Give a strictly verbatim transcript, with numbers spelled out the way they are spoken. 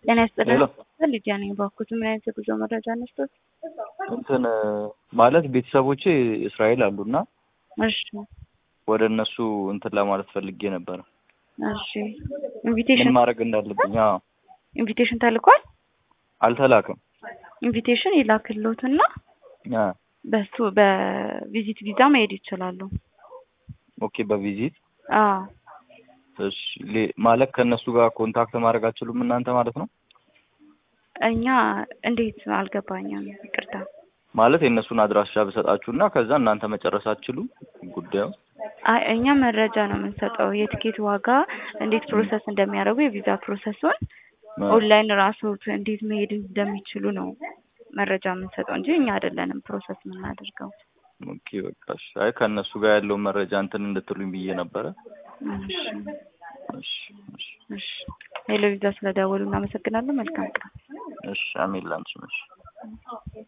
ለኔ ሄሎ ያስጠላል ልጅ ያኔ ባኩት ምን አይነት ጉዞ መረጃ ነስቶት እንትን ማለት ቤተሰቦቼ እስራኤል አሉና እሺ ወደ እነሱ እንትን ለማለት ፈልጌ ነበር። እሺ ኢንቪቴሽን ምን ማድረግ እንዳለብኝ? አዎ ኢንቪቴሽን ተልኳል። አልተላከም። ኢንቪቴሽን ይላክልዎትና አ በሱ በቪዚት ቪዛ መሄድ ይችላሉ። ኦኬ በቪዚት አዎ እሺ ማለት ከነሱ ጋር ኮንታክት ማድረግ አትችሉም እናንተ ማለት ነው? እኛ እንዴት አልገባኝም። ይቅርታ ማለት የእነሱን አድራሻ በሰጣችሁና ከዛ እናንተ መጨረስ አትችሉም ጉዳዩ? አይ እኛ መረጃ ነው የምንሰጠው የቲኬት ዋጋ እንዴት ፕሮሰስ እንደሚያደርጉ የቪዛ ፕሮሰሱን ኦንላይን ራሱ እንዴት መሄድ እንደሚችሉ ነው መረጃ የምንሰጠው እንጂ እኛ አይደለንም ፕሮሰስ የምናደርገው። ኦኬ በቃ እሺ። አይ ከነሱ ጋር ያለው መረጃ እንትን እንድትሉኝ ብዬ ነበረ። እሺ እሺ እሺ እሺ ሄሎ ቪዛ ስለደወሉ እናመሰግናለን። መልካም ቀን። እሺ አሜን ላንቺ ነሽ።